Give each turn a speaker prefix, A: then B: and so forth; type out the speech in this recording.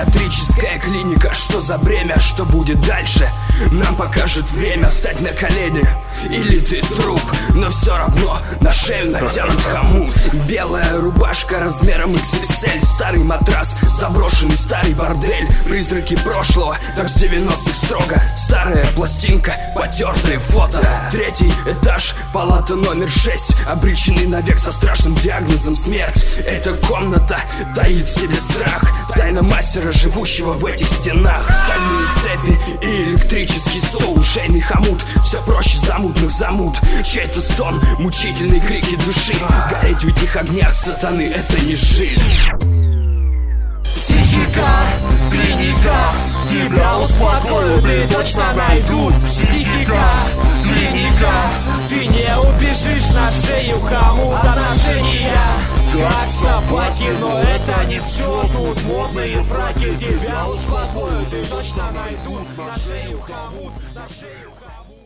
A: Психиатрическая клиника, что за бремя, что будет дальше? Нам покажет время стать на колени. Или ты труп, но все равно на шею натянут хомут. Белая рубашка размером XXL, старый матрас, заброшенный старый бордель. Призраки прошлого, так с 90-х строго. Старая пластинка, потертые фото. Третий этаж, палата номер 6, обреченный навек со страшным диагнозом смерть. Эта комната таит в себе страх, тайна мастера, живущего в этих стенах. Стальные цепи и электрический стул, шейный хомут, все проще замутных замут. Чей-то сон, мучительные крики души. Гореть в этих огнях сатаны — это не жизнь.
B: Психика, клиника, тебя успокоят и точно найдут. Психика, клиника, ты не убежишь на шею хомут. Отношения как собаки, но это не все. Тут модные фраки тебя успокоят и точно найдут. На шею хомут, на шею хомут.